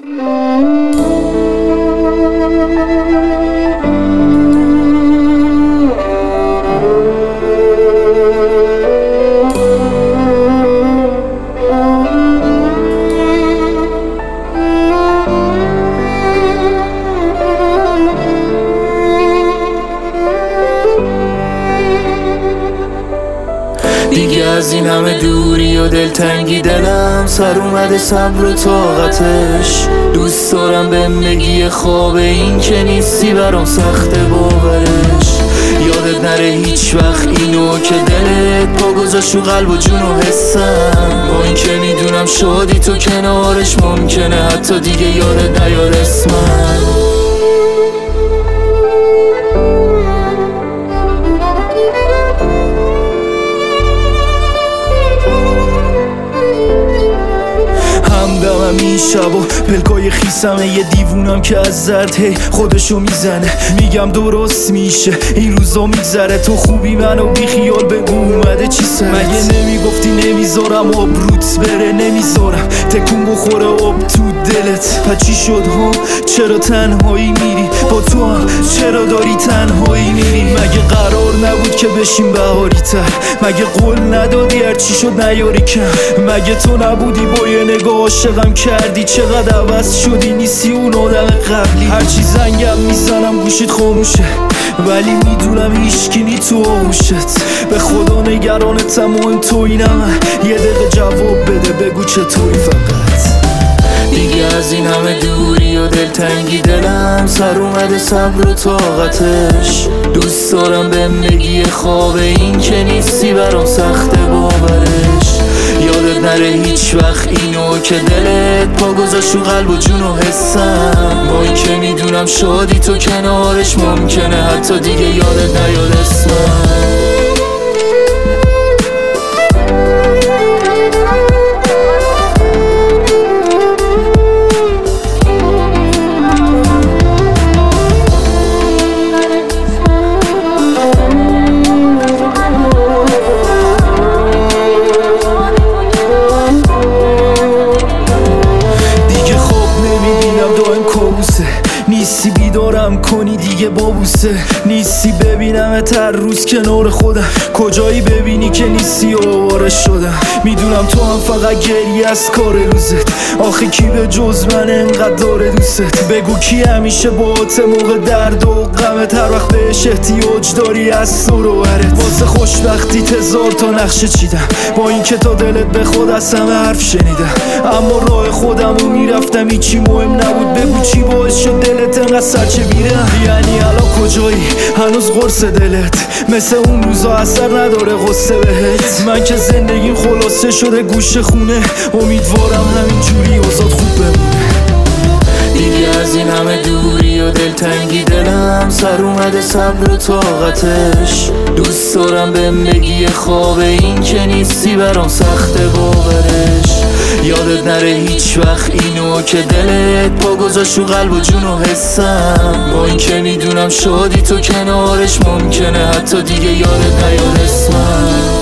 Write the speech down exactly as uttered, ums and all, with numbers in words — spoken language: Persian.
دیگه از این همه دوری و دلتنگی دلم سر اومده صبر و طاقتش. دوست دارم بهم بگی خواب این که نیستی برام سخته باورش. یادت نره هیچ وقت اینو که دلت پا گذاشت رو قلب و جون و حسم. با این که میدونم شادی تو کنارش ممکنه حتی دیگه یادت نیاد اسمم. همدمم این شب و پلکای خیسمه یه دیوونم که از زرد هی خودشو میزنه. میگم درست میشه این روزا میگذره. تو خوبی منو بی خیال بگو اومده چی سرت؟ مگه نمیگفتی نمیذارم آبروت بره؟ نمیذارم تکون بخوره آب تو دلت. پس چی شد ها؟ چرا تنهایی میری؟ با تو هم چرا داری تنهایی میری؟ مگه قرار نبود که بشیم بهاری تر؟ مگه قول ندادی هر چی شد نیاری کم؟ مگه تو نبودی با یه نگاه عاشقم کردی؟ چقدر عوض شدی نیستی اون آدم قبلی. هرچی زنگم میزنم گوشیت خاموشه ولی میدونم هیچکی نی تو آغوشت. به خدا نگرانتم و این تویینم. یه دقیقه جواب بده بگو چطوری فقط. دیگه از این همه دوری و دلتنگی دلم سر اومده صبر و طاقتش. دوست دارم بهم بگی خواب این که نیستی برام سخته باورش. یادت نره هیچ وقت اینو که دلت پا گذاشت رو قلب و جون و حسم. با این که میدونم شادی تو کنارش ممکنه حتی دیگه یادت نیاد اسمم. نیستی بیدارم کنی دیگه بابوسه. نیستی ببینم هر روز کنار خودم. کجایی ببینی که نیستی و آواره شدم. میدونم تو هم فقط گریه از کار روزت. آخه کی به جز من انقدر داره دوست؟ بگو کی همیشه باهات موقع درد و غمت؟ هر وقت بهش احتیاج داری از تو رو برت. واسه خوشبختی هزار تا نقشه چیدم با این که تا دلت به خود از همه حرف شنیدم. اما راه خودم رو میرفتم هیچی مهم نبود. بگو چی باعث شد دلت انقدر سرچه بیرم؟ یعنی الان کجایی؟ هنوز قرص دلت مثل اون روزا اثر نداره غصه بهت؟ من که زندگیم خلاصه شده گوشه خونه. امیدوارم همین جوری آزاد خوب بمونه. دیگه از این همه دوری و دلتنگی دلم سر اومده صبر و طاقتش. دوست دارم بهم بگی خواب این که نیستی برام سخته باورش. یادت نره هیچ وقت اینو که دلت پا گذاشت رو قلب و جون و حسم. با این که میدونم شادی تو کنارش ممکنه حتی دیگه یادت نیاد اسمم.